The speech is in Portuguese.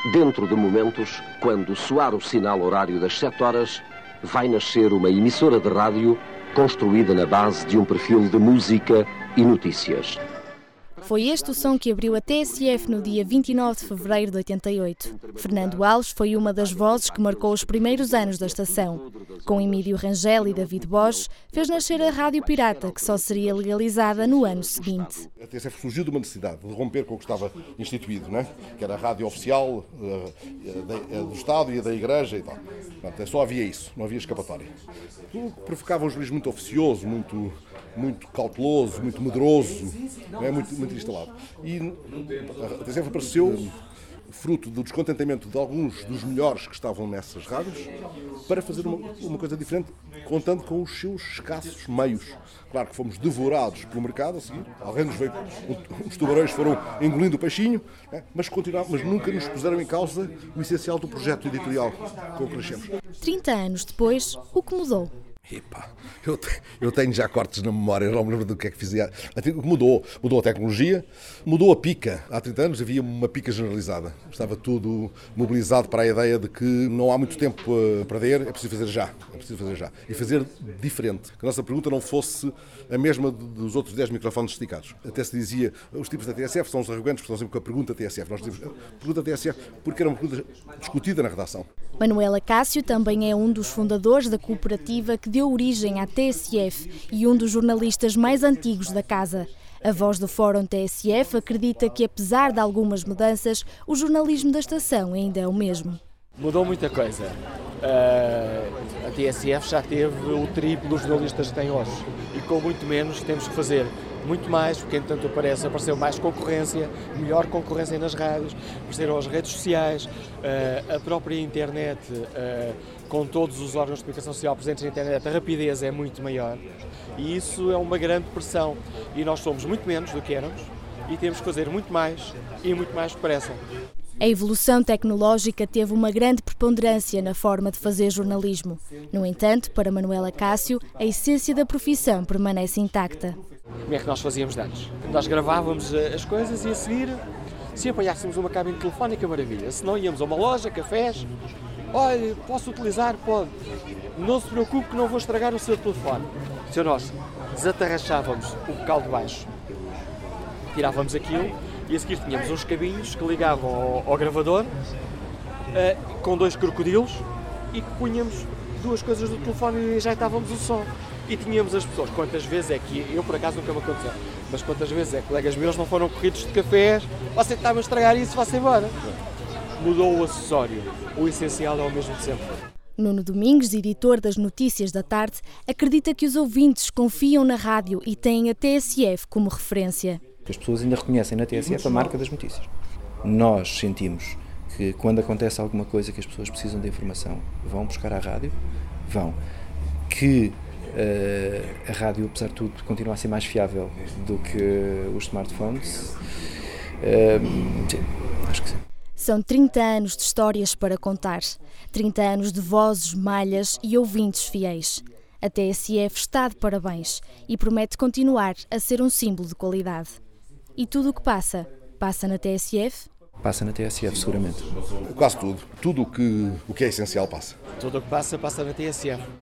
Dentro de momentos, quando soar o sinal horário das 7 horas, vai nascer uma emissora de rádio construída na base de um perfil de música e notícias. Foi este o som que abriu a TSF no dia 29 de fevereiro de 88. Fernando Alves foi uma das vozes que marcou os primeiros anos da estação. Com Emílio Rangel e David Bosch, fez nascer a Rádio Pirata, que só seria legalizada no ano seguinte. A TSF surgiu de uma necessidade de romper com o que estava instituído, né? Que era a rádio oficial do Estado e da Igreja e tal. Portanto, só havia isso, não havia escapatória. Tudo provocava um jornalismo muito oficioso, muito cauteloso, muito medroso, né? muito instalado. E a TSF apareceu fruto do descontentamento de alguns dos melhores que estavam nessas rádios para fazer uma coisa diferente, contando com os seus escassos meios. Claro que fomos devorados pelo mercado a seguir, alguém nos veio, os tubarões foram engolindo o peixinho, né? mas nunca nos puseram em causa o essencial do projeto editorial com o que nascemos. 30 anos depois, o que mudou? Epá, eu tenho já cortes na memória, eu não me lembro do que é que fizia. Mudou a tecnologia, mudou a pica. Há 30 anos havia uma pica generalizada. Estava tudo mobilizado para a ideia de que não há muito tempo a perder, é preciso fazer já. E fazer diferente. Que a nossa pergunta não fosse a mesma dos outros 10 microfones esticados. Até se dizia, os tipos da TSF são os arrogantes, porque estão sempre com a pergunta TSF. Nós dizemos, pergunta TSF, porque era uma pergunta discutida na redação. Manuela Cássio também é um dos fundadores da cooperativa que deu origem à TSF e um dos jornalistas mais antigos da casa. A voz do Fórum TSF acredita que, apesar de algumas mudanças, o jornalismo da estação ainda é o mesmo. Mudou muita coisa. A TSF já teve o triplo dos jornalistas que tem hoje e com muito menos temos que fazer muito mais, porque entanto apareceu mais concorrência, melhor concorrência nas rádios, apareceram as redes sociais, a própria internet, com todos os órgãos de comunicação social presentes na internet, a rapidez é muito maior e isso é uma grande pressão e nós somos muito menos do que éramos e temos que fazer muito mais e muito mais depressa. A evolução tecnológica teve uma grande preponderância na forma de fazer jornalismo. No entanto, para Manuela Cássio, a essência da profissão permanece intacta. Como é que nós fazíamos antes? Nós gravávamos as coisas e a seguir, se apanhássemos uma cabine telefónica, maravilha. Se não, íamos a uma loja, cafés. Olha, posso utilizar? Pode. Não se preocupe que não vou estragar o seu telefone. Se nós desatarrachávamos o bocal de baixo, tirávamos aquilo e a seguir tínhamos uns cabinhos que ligavam ao gravador com 2 crocodilos e que punhamos 2 coisas do telefone e ajeitávamos o som. E tínhamos as pessoas, quantas vezes é que, eu por acaso nunca me aconteceu, mas quantas vezes é que colegas meus não foram corridos de cafés, você está-me a estragar isso, vá-se embora. Mudou o acessório, o essencial é o mesmo de sempre. Nuno Domingos, editor das Notícias da Tarde, acredita que os ouvintes confiam na rádio e têm a TSF como referência. As pessoas ainda reconhecem na TSF a marca das notícias. Nós sentimos que quando acontece alguma coisa que as pessoas precisam de informação, vão buscar à rádio, que a rádio, apesar de tudo, continua a ser mais fiável do que os smartphones. Sim, acho que sim. São 30 anos de histórias para contar, 30 anos de vozes, malhas e ouvintes fiéis. A TSF está de parabéns e promete continuar a ser um símbolo de qualidade. E tudo o que passa na TSF? Passa na TSF, seguramente. Quase tudo. Tudo o que é essencial passa. Tudo o que passa na TSF.